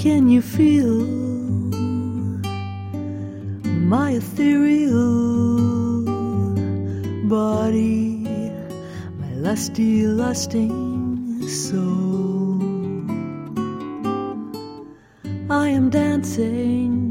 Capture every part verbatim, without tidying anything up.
Can you feel my ethereal body, my lusty, lusting soul? I am dancing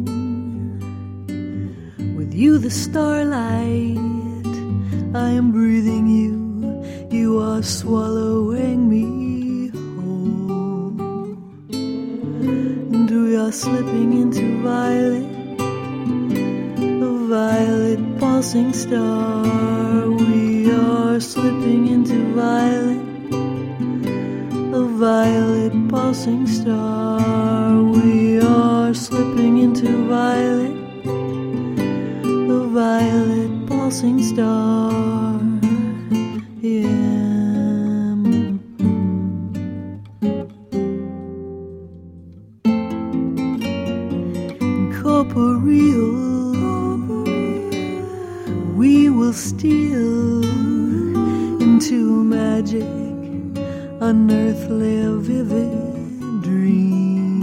with you, the starlight. I am breathing you, you are swallowing me whole. And we are slipping into violet, a violet pulsing star. We are slipping into violet, a violet pulsing star. We are slipping into violet, a violet pulsing star. Yeah. Corporeal, we will steal into magic, unearthly, a vivid dream.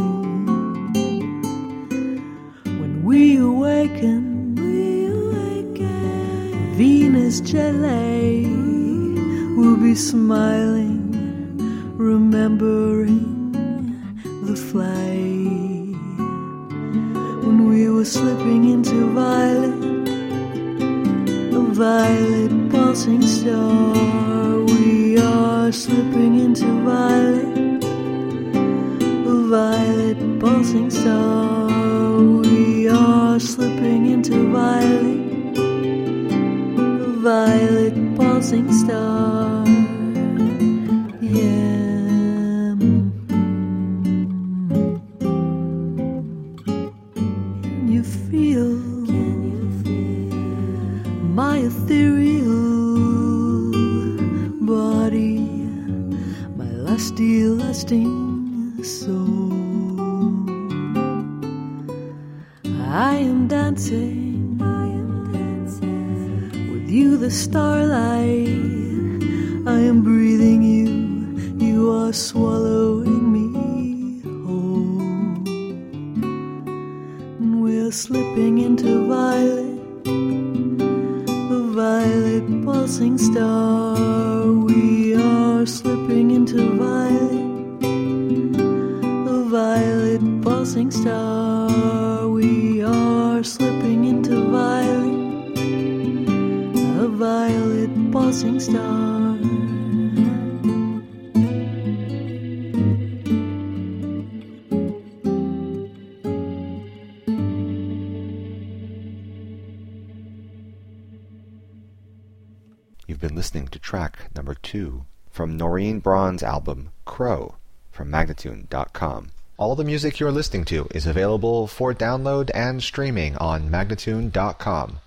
When we awaken, we awaken. Venus jelly will be smiling, remembering the flight. When we were slipping into violet, a violet pulsing star. We are slipping into violet, a violet pulsing star. We are slipping into violet, a violet pulsing star. Yeah. Can you feel, can you feel my ethereal body, my lusty, lusting soul? I am dancing, I am dancing with you, the starlight. I am breathing you, you are swallowing me whole. And we're slipping into violet, a violet pulsing star. We are slipping into violet, a violet pulsing star. We are slipping into violet, a violet pulsing star. You've been listening to track number two from Noreen Braun's album Crow from Magnatune dot com. All the music you're listening to is available for download and streaming on Magnatune dot com.